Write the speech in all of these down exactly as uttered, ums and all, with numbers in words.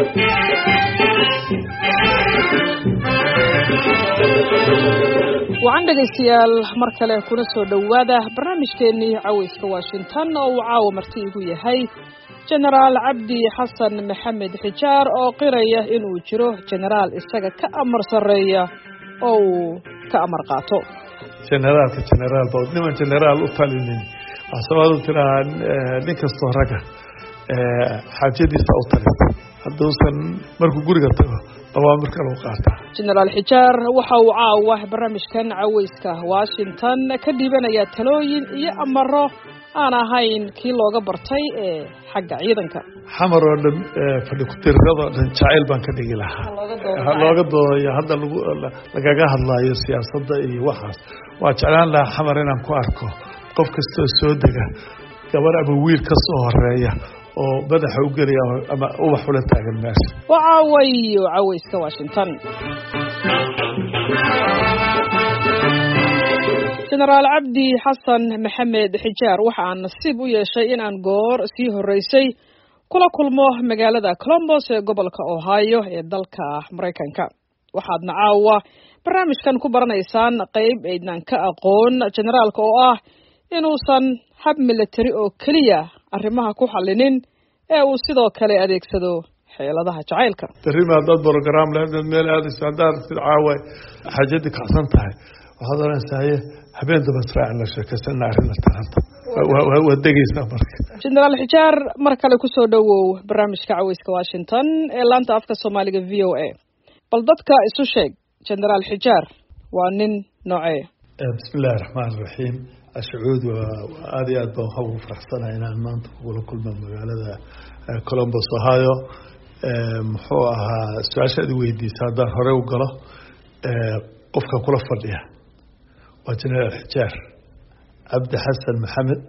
وعن dhageystayaal mar kale kuna soo dhawaada barnaamijkeennii cawayska Washington oo uu caawa marti igu yahay General Cabdi Xasan Maxamed Xijaar oo qiraya inuu jiro general isaga ka amar sareeya oo uu ka amar qaato generalka general bood niman general u talinin asawadu tiraan nin kasto raga ee xaajadiisa u talin haddoosan markuu guriga tago awaamir kale u qaata General Xijaar waxa uu caawa barnaamijkan cawayska Washington ka dhibanaya talooyin iyo amaro aan ahayn kii looga bartay ee xagga ciidanka xamar oo dhan fadhi ku tirada dhan jacayl baan ka dhigi lahaa looga doodayo hadda lagu lagaga hadlayo siyaasadda iyo waxaas waa jeclaan lahaa xamar inaan ku arko qof kasta soo dega gabar ama wiil ka soo horeeya oo madaxa u geliya ama ubax ula taagan meesha waa wayo cawayska Washington General Cabdi Xasan Maxamed Xijaar waxa aan nasiib u yeeshay in aan goor sii horeysay kula kulmo magaalada Columbus ee gobolka Ohio ee dalka Mareykanka waxaadna caawa barnaamijkan ku baranaysaan qayb eednan ka aqoon generalka oo ah inuusan hab military oo kaliya arrimaha ku xallinin ee uu sidoo kale adeegsado xeeladaha jacaylka tariima dad program leh meel aad isticmaal caawa xajadi ka xasan tahay waxaad oranaysaa habeen daba israac la sheekaysan arrinta taranta waa degeysa marka General Xijaar mar kale ku soo dhawow barnaamijka cawayska Washington ee laanta afka Soomaaliga V O A bal dadka isu sheeg General Xijaar waa nin noocee bismillaahir rahmaanir rahiim ashuud waa aad iyo aad baan ugu faraxsanahay inaan maanta kula kulmo magaalada Columbus Ohio muxuu ahaa su'aashaad weydiisay haddaan hore u galo qofka kula fadhiya وجنرال حجار عبد حسن محمد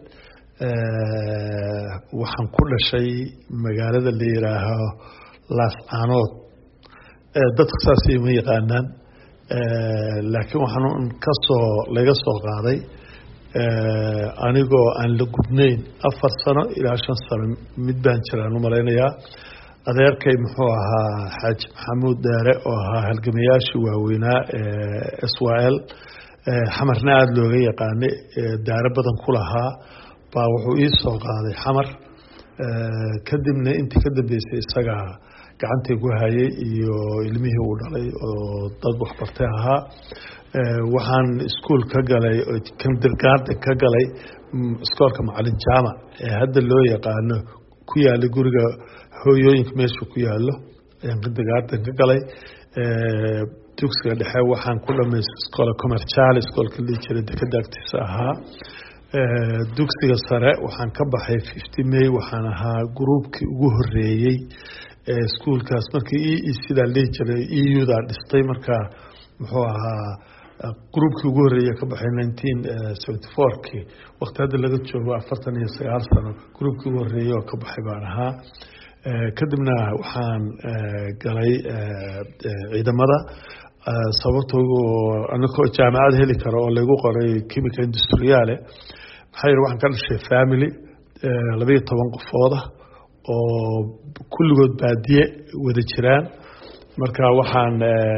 waxaan ku dhashay magaalada la yiraahdo Las Anood dadka saasi ma yaqaanaan laakiin waxaan ka soo laga soo qaaday anigoo aan la gudnayn afar sano ilaa shan sano mid baan jiraan u maleynayaa adeerkay muxuu ahaa Xaaj Maxamuud Daare oo ahaa halgamayaashii waaweynaa ee S Y L xamarna aad looga yaqaanay daara badan ku lahaa baa wuxuu ii soo qaaday xamar kadibna intii ka dambeysay isaga gacantay ku hayay iyo ilmihii uu dhalay oo dad wax bartay ahaa waxaan iskuul ka galay oo kindergarten ka galay iskoolka macallin jaamac ee hadda loo yaqaano ku yaala guriga hooyooyinka meesha ku yaalo ayaan kindergarten ka galay dugsiga dhexe waxaan ku dhameystay iskoola commercial iskoolka la jiray dekadaagtiisa ahaa dugsiga sare waxaan ka baxay fifty May waxaan ahaa groupkii ugu horeeyay ee iskuulkaas markii e sida la jiray E U da dhistay marka muxuu ahaa groupkii ugu horeeyay ka baxay nineteen seventy-four kii waqtiga laga joogo afartan iyo sagaal sano groupkii ugu horeeyay oo ka baxay baan ahaa kadibna waxaan galay ciidamada sababtoo anako jaamacad heli karo oo lagu qoray chemical industrial maxay waxaan ka dhashay family laba iyo toban qofood oo kulligood baadiye wada jiraan marka waxaan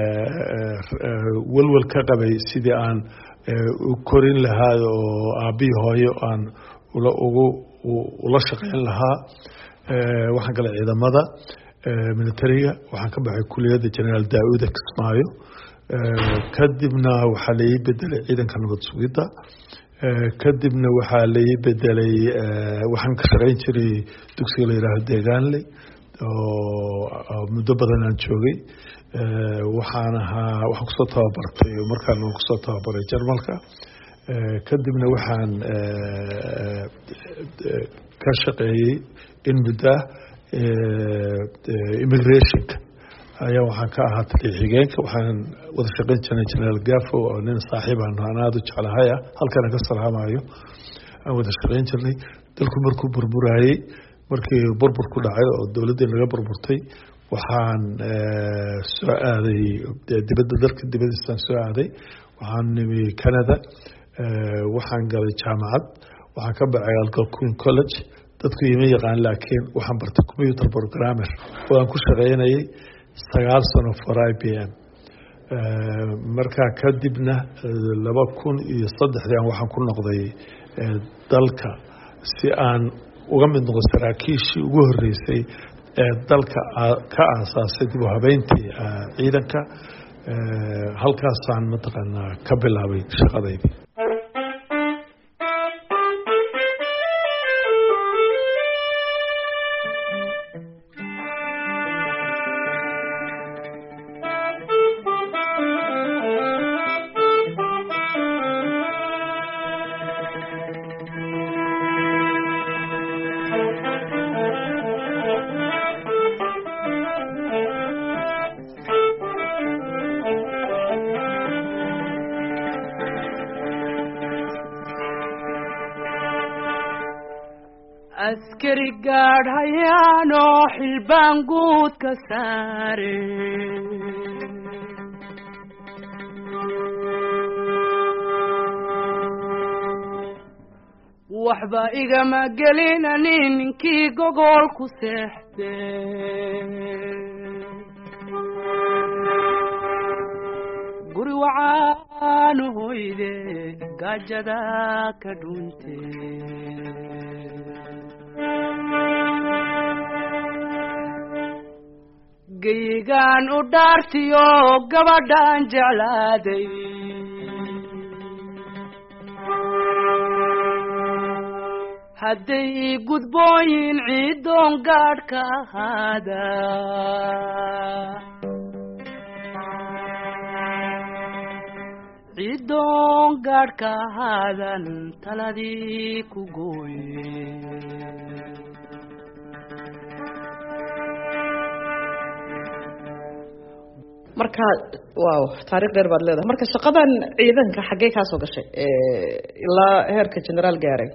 walwal ka qabay sidii aan u korin lahaa oo aabii hooyo aan ula ugu ula shaqeyn lahaa waxaan galay ciidamada militariga waxaan ka baxay kuliyadda General Daawud Kismaayo kadibna waxaa la ii bedelay ciidanka nabad sugidda kadibna waxaa la ii bedelay waxaan ka shaqeyn jiray dugsiga la yiraahdo Deegaanle oo muddo badan aan joogay waxaan ahaa waxaan ku soo tababartay markaan ku soo tababaray Jarmalka kadibna waxaan ka shaqeeyay in muddo immigration ayaa waxaan ka ahaa xigeenka waxaan wada shaqeyn jirnay General Gafo oo nin saaxiib aan aad u jeclahay halkan ka salaamayo aan wada shaqeyn jirnay dalku markuu burburayay markii burbur ku dhacay oo dawladda laga burburtay waxaan soo aaday dibadda dalka dibadiisa soo aaday waxaan nimi Canada waxaan galay jaamacad waxaan ka baxay Algonquin College dadku ima yaqaan laakiin waxaan bartay computer programmer oo aan ku shaqeynayay sagaal sano for I B M markaa kadibna laba kun iyo saddexdii aan waxaan ku noqday dalka si aan uga mid noqdo saraakiishii ugu horeysay ee dalka ka aasaasay dib u habeyntii ciidanka halkaasaan mataqaanaa ka bilaabay shaqadaydii askari gaadhayaano xilbaan guud ka saare waxba igama gelinani ninkii gogol ku seexde guri wacaanu hoyde gaajada ka dhunte geygaan u dhaartiyo gabadhaan jeclaaday hadday ii gudbooyin ciidoon gaadhka ahaada ciidoon gaadhka ahaadan taladii ku gooye marka waaw taariikh dheer baad leedahay marka shaqadan ciidanka xaggee ka soo gashay ilaa heerka generaal gaaray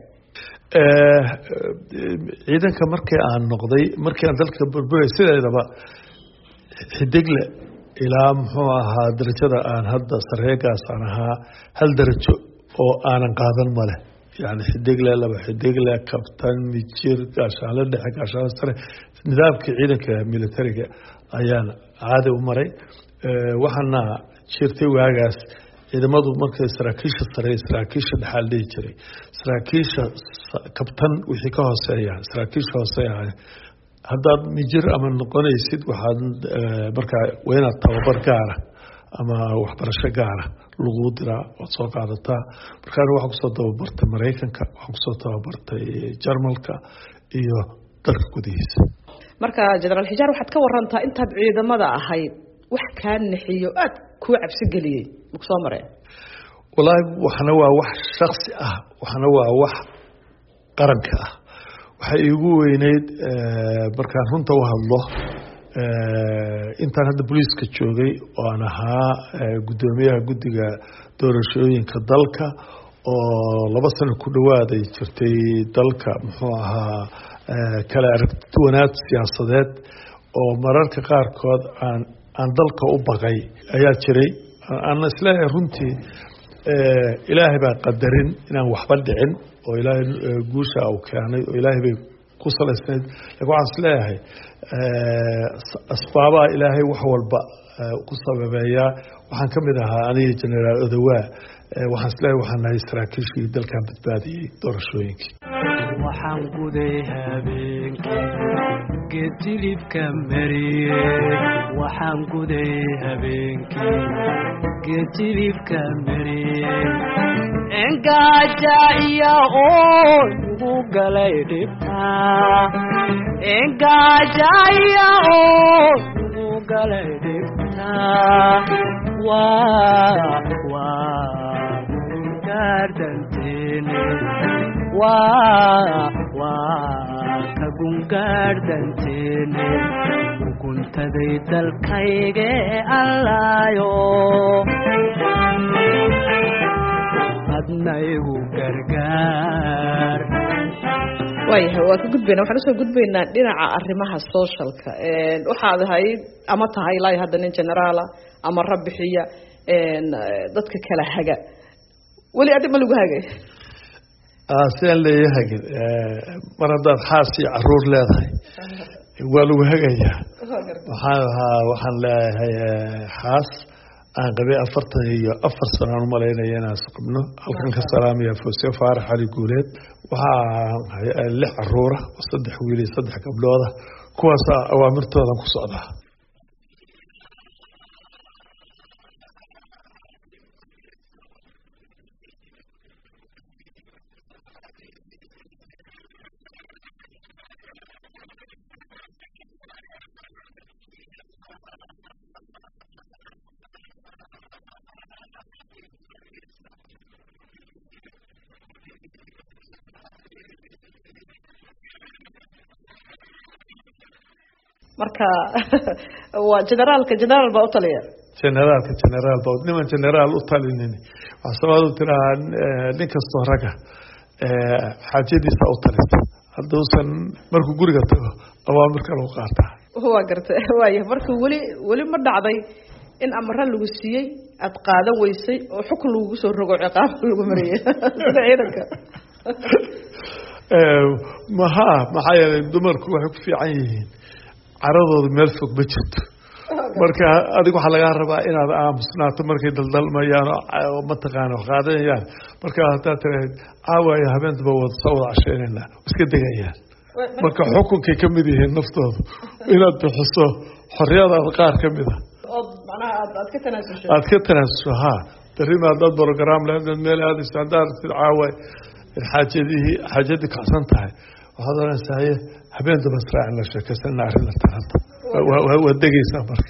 ciidanka markii aan noqday markii aan dalka burburay sideedaba xidigle ilaa muxuu ahaa darajada aan hadda sareegaas aan ahaa hal darajo oo aanan qaadan male yani xidigle laba xidigle kabtan mijir gaashaanle dhexe gaashaanle sare nidaamkii ciidanka militariga ayaan caadi u maray waxaana jirtay waagaas ciidamadu markay saraakiisha sare saraakiisha dhaxal dhihi jiray saraakiisha kabtan wixii ka hooseeya saraakiisha hooseeya haddaad mijir ama noqonaysid waxaad markaa waa inaad tababar gaara ama waxbarasho gaara lagu diraa waad soo qaadataa markaana waxaan kusoo tababartay maraykanka waxaan kusoo tababartay jarmalka iyo dalka gudihiisa marka generaal xijaar waxaad ka warantaa intaad ciidamada ahayd wax kaa naxiyo aad ku cabsi geliyay ma soo mareen wallahi waxna waa wax shakhsi ah waxna waa wax qaranka ah waxa iigu weyneyd markaan runta u hadlo intaan hadda booliiska joogay oo aan ahaa guddoomiyaha guddiga doorashooyinka dalka oo laba sano ku dhawaaday jirtay dalka muxuu ahaa kala aragtiwanaad siyaasadeed oo mararka qaarkood aan aan dalka u baqay ayaa jiray aan isleeyahay runtii ilaahay baa qadarin inaan waxba dhicin oo ilaahay guusha uu keenay oo ilaahay bay ku salaysnayd laakiin waxaan isleeyahay asbaabaha ilaahay wax walba ku sababeeyaa waxaan ka mid ahaa aniga generaal odawaa waxaan isleeyahay waxaan nahay saraakiishii dalkan badbaadiyey doorashooyinkii waxaan guday habeenkii geedilibka mariye waxaan guday habeenkii geedilibka mariye engaaja iyo oo ugu galay dhibta engaaja iyo oo ugu galay dhibta waa waa gaardantene waa waa ka gungaardantene uguntaday dalkayge allaayo adnaygu gargaar waayahay waa ka gudbayna waxaan usoo gudbaynaa dhinaca arrimaha socialka waxaad ahayd ama tahay ilaa hadda nin generaala ama rabbixiya dadka kala haga weli adi ma lagu hagay aaseen leeyahay mar haddaad xaas iyo caruur leedahay waa lagu hagayaa waxaan ahaa waxaan leeyahay xaas aan qabay afartan iyo afar sano aan umalaynaya inaan isqabno halkan ka salaamaya Fawsiya Faarax Ali Guuleed waxaa lix caruura saddex wiil iyo saddex gabdhooda kuwaas awaamirtoodan ku socdaa marka waa generaalka generaal baa u taliya generaalka generaal baa niman generaal u talinin waxa sababtu tiraa nin kastoo raga ee xaajadiisa u talisa haddoosan markuu guriga tago awaamirka lagu qaataa waa gartay waayo marka wali wali ma dhacday in amara lagu siiyay aad qaadan weysay oo xukun lagu soo rogo ciqaab lagu mariyay sida ciidanka ee maha maxay dumarku waxay ku fiican yihiin caradooda meel fog ma jirto marka adigu waxa laga rabaa inaad aamusnaato markay daldalmayaan oo ma taqaan wax qaadanayaan marka hataa tiraahid caawaya habeentaba wada soo wada casheynayna iska degayaan marka xukunkay ka mid yihiin naftooda inaad bixiso xorriyadaada qaar ka mid ah oo macnaha aad ka tanaasusho aad ka tanaasusho haa darima dad program leedahay meel aad istaandar caawa xaajadii xaajadii kacsan tahay waxaad oranaysaa habeenta basraa in la sheekaysan arrin la taranta waa degaysaa marka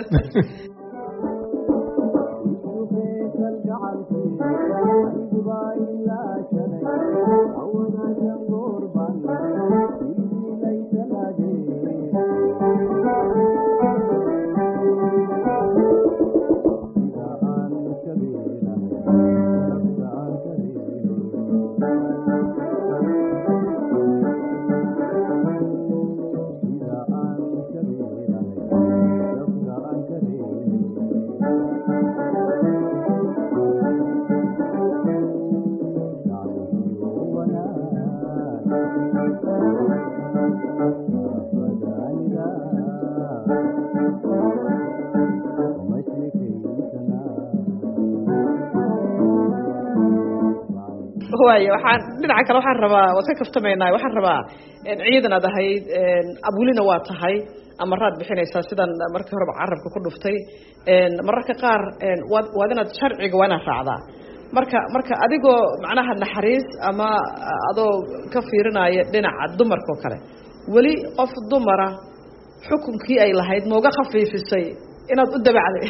waayo waxaan dhinaca kale waxaan rabaa wada kaftameynaa waxaan rabaa ciidan aad ahayd abulina waa tahay amaraad bixinaysaa sidan markii hore carabka ku dhuftay mararka qaar waad inaad sharciga waa inaad raacdaa marka marka adigoo macnaha naxariis ama adoo ka fiirinaya dhinaca dumarka oo kale weli qof dumara xukunkii ay lahayd nooga khafiifisay inaad u dabacday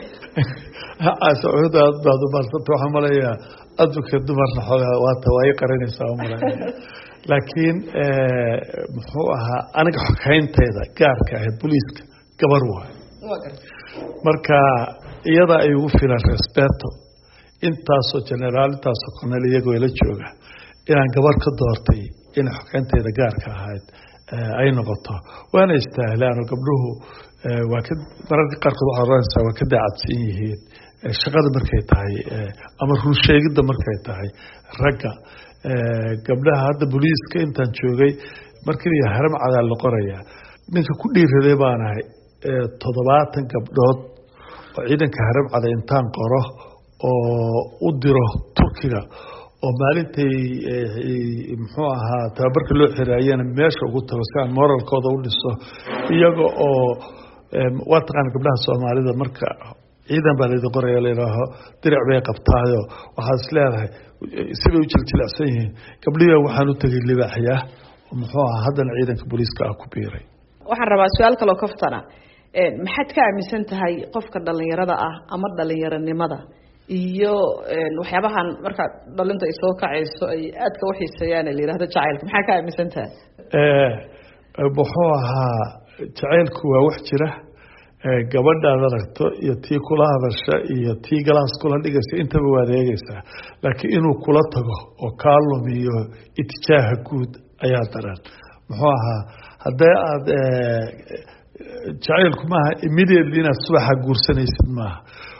sacuuda baad umarsanta waxaan malayaa adduunka dumarna xoogaa waata waa i qaranaysaa umaleynaya laakiin muxuu ahaa aniga xogayntayda gaarka ahayd booliiska gabar waay marka iyada ay ugu filan respeto intaasoo generaal intaasoo colonel iyagoo ila jooga inaan gabar ka doortay inay xogayntayda gaarka ahayd ay noqoto waana istaahilaan oo gabdhuhu waa ka mararka qaarkood waxaad oranaysaa waa ka daacadsan yihiin shaqada markay tahay ama runsheegidda markay tahay ragga gabdhaha hadda booliiska intaan joogay markii haram cadaa la qorayaa ninka ku dhiiraday baan ahay toddobaatan gabdhood oo ciidanka haram cada intaan qoro oo u diro Turkiga oo maalintay muxuu ahaa tababarka loo xiraayeen meesha ugu tago si aan moralkooda u dhiso iyaga oo waa taqaan gabdhaha Soomaalida marka ciidan baa la qoraya leeyahay dirac bay qabtaayo waxaad isleedahay sibay u jiljilaysan yihiin gabdhiga waxaan u tagay libaaxya muxuu ahaa haddana ciidanka booliiska ah ku biiray waxaan rabaa su'aal kale oo kaftana ee maxaad ka aaminsan tahay qofka dhalinyarada ah ama dhalinyaranimada iyo waxyaabahan marka dhalinta ay soo kacayso ay aad ka waxiisayaan la yiraahdo jacaylka maxaa ka aaminsan tahay ee wuxuu ahaa jacaylku waa wax jira gabadhaada aragto iyo tii kula hadasha iyo tii galaas kula dhigaysa intaba waa adeegaysaa laakiin inuu kula tago oo kaa lumiyo itijaaha guud ayaa daran muxuu ahaa haddii aad jacaylku maaha immediately inaad subaxa guursanaysid maaha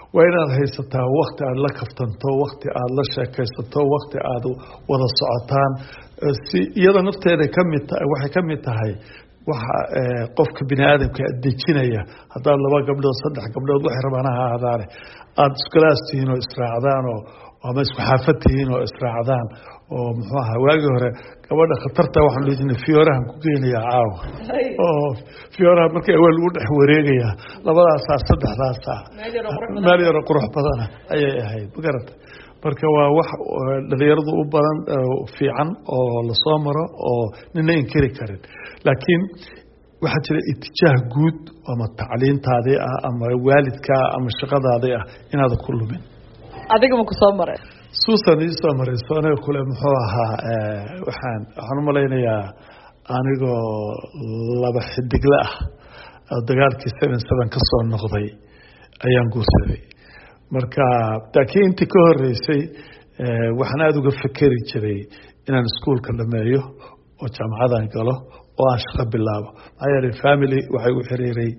waa inaad haysataa wakti aad la kaftanto, wakti aad la sheekaysato, wakti aad wada socotaan. si iyada nafteeda kamid tahay waxay kamid tahay waxa qofka bini aadamka dejinaya. haddaad laba gabdhood saddex gabdhood waxay rabaan ha ahaadaane aada iskulaas tihiin oo israacdaan oo ama isku xaafad tihiin oo israacdaan oo muxuu ahaa waagii hore gabadha khatarta waxaan leeyahay fiyoorahan ku geenayaa caawa oo fiyooraha markay awal lagu dhex wareegayaa labadaas saddexdaas meel yaro qurux badan ayay ahayd ma garata. marka waa wax dhalinyaradu u badan fiican oo la soo maro oo nina inkiri karin. laakiin waxaa jira itijaah guud ama tacliintaadii ah ama waalidka ama shaqadaadii ah inaad ku lumin. adiga ma ku soo maray suusan ii soo maray soona kule muxuu ahaa waxaan waxaan u malaynayaa anigoo laba xidigle ah oo dagaalkii seven seven ka soo noqday ayaan guursaday. marka laakiin intii ka horeysay waxaan aada uga fekeri jiray inaan iskuolka dhameeyo oo jaamacadan galo oo aan shaqo bilaabo. maxaa yeelay family waxay u xiriiray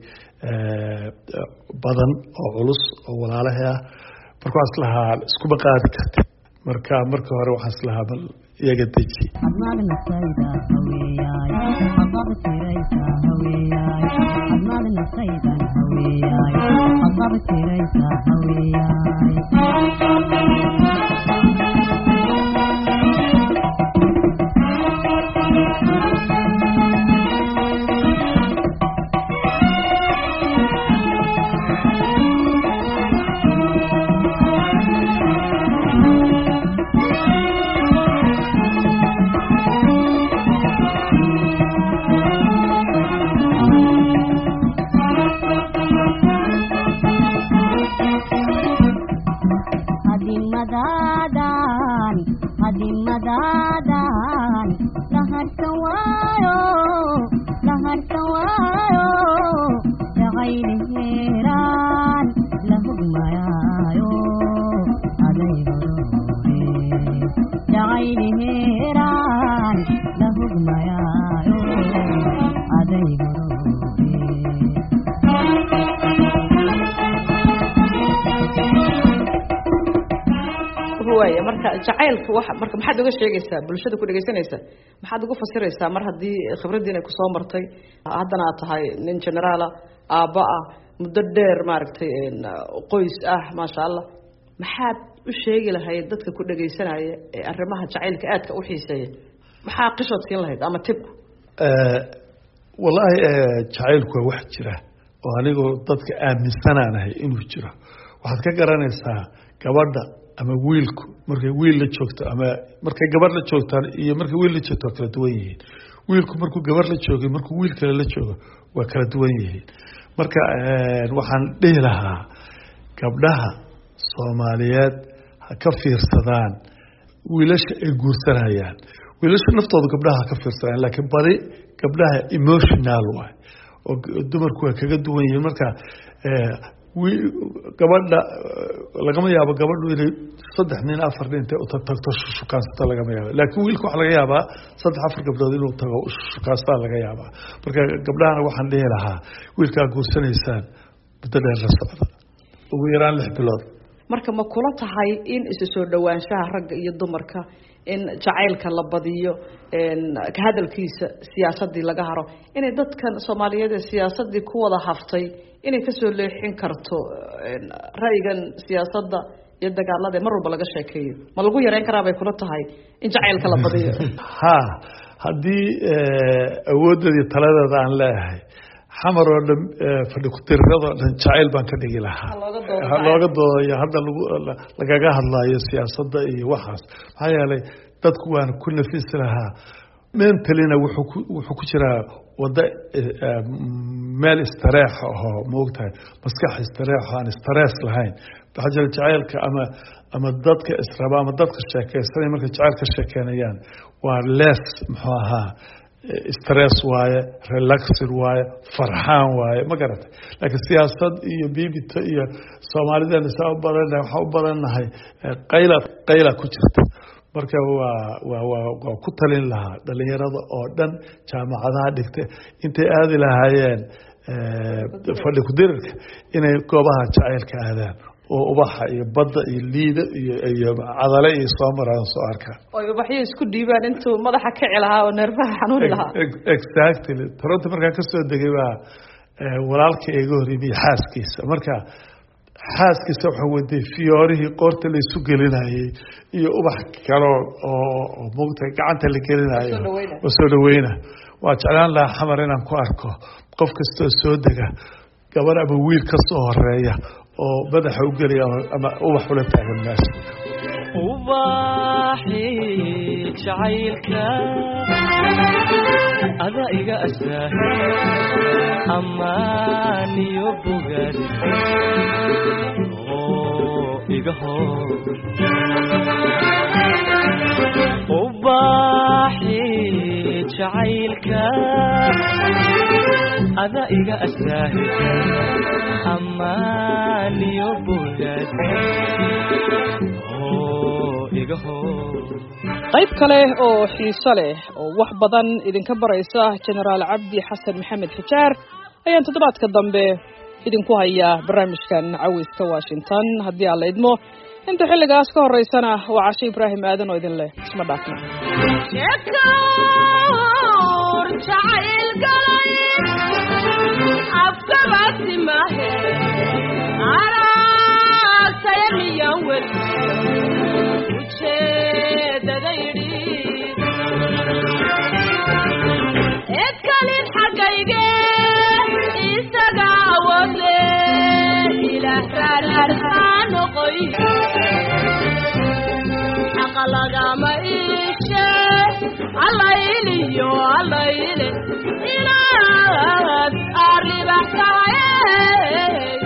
badan oo culus oo walaalahay ah. marka waxaan islahaa iskuma qaadi karti. marka marka hore waxaan islahaa bal iyaga deji. marka jacaylka waxa marka maxaad uga sheegaysaa bulshada ku dhageysanaysa maxaad ugu fasiraysaa mar hadii khibradiina ku soo martay haddana aad tahay nin generaal aaba ah muddo dheer maaragtay qoys ah ma sha Allah maxaad u sheegi lahayd dadka ku dhageysanaya ee arrimaha jacaylka aadka u xiiseeya maxaa qishood siin lahayd ama tib ee wallahi jacaylku wax jira oo anigu dadka aaminsanaanahay inuu jiro. waxaad ka garanaysaa gabadha ama wiilku markay wiil la joogto ama markay gabar la joogtaan iyo markay wiil la joogto kala duwan yihiin. wiilku markuu gabar la joogo markuu wiil kale la joogo waa kala duwan yihiin. marka waxaan dhihi lahaa gabdhaha Soomaaliyeed ha ka fiirsadaan wiilasha ay guursanayaan. wiilasha naftooda gabdhaha ka fiirsadaan laakiin bari gabdhaha emotional way oo dumarku waa kaga duwan yihiin. marka gabadha lagama yaabo gabadhu inay saddex nin afar nin intay u tagto shukaansta lagama yaabo. laakiin wiilku waxa laga yaabaa saddex afar gabdhood inuu tago shukaansta laga yaabaa. marka gabdhahana waxaan dhihi lahaa wiilkaa guursanaysaan muddo dheer la socda ugu yaraan lix bilood. marka ma kula tahay in isu soo dhawaanshaha ragga iyo dumarka in jacaylka la badiyo ka hadalkiisa siyaasadii laga haro inay dadkan Soomaaliyeed ee siyaasadii ku wada haftay inay ka soo leexin karto ra'yigan siyaasadda iyo dagaalada mar walba laga sheekeeyo ma lagu yareyn karaa bay kula tahay in jacaylka la badiyo? ha haddii awooddeedii taladeeda aan leeyahay xamar oo dhan fadhi ku tirada dhan jacayl baan ka dhigi lahaa looga doodayo hadda lagaga hadlayo siyaasadda iyo waxaas. maxaa yeelay dadku waan ku nafisi lahaa mentalina wuxuu ku jiraa wada meel istareex oo moogtahay maskax istareex aan stress lahayn. waxaa jira jacaylka ama ama dadka israaba ama dadka sheekaysanay marka jacaylka sheekeynayaan waa less muxuu ahaa stress waaye relaxed waaye farxaan waaye ma garatay. laakiin siyaasad iyo bibita iyo Soomaalida saa u badan waxa u badanahay qayla qayla ku jirta. marka waa waa waa ku talin lahaa dhalinyarada oo dhan jaamacadaha dhigtay intay aadi lahaayeen fadhi ku dirirka inay goobaha jacaylka aadaan oo ubaxa iyo badda iyo liida iyo iyo cadale iyo soo maraan soo arkaa oo ubaxyo isku dhiibaan intuu madaxa ka cilaha oo neerfaha xanuun lahaa exactly Toronto markaan ka soo degay baa walaalkay iga horreeyay xaaskiisa marka xaaskiisa waxa waday fiyoorihii qoorta la isu gelinayay iyo ubax kale oo mugta gacanta la gelinayo oo soo dhaweeyna waa jeclaan lahaa xamar inaan ku arko qof kasta soo dega gabar ama wiil ka soo horeeya oo madaxa u geliya ama ubax ula taagan meesha ubaxi jacaylka ada iga asah amaniyo bugad oo iga hor ubaxi jacaylka ada iga asah amaniyo bugad qayb kale oo xiiso leh oo wax badan idinka baraysa Generaal Cabdi Xasan Maxamed Xijaar ayaan toddobaadka dambe idinku hayaa barnaamijkan Caweyska Washington haddii aan la idmo inta xilligaas ka horeysana waa Cashe Ibraahim Aadan oo idin leh isma dhaafna اتكلم حقيقي استقاوت إلى فرحان قوي أقلق ما إيشي الله إليو الله إلي إلى أربع ساعات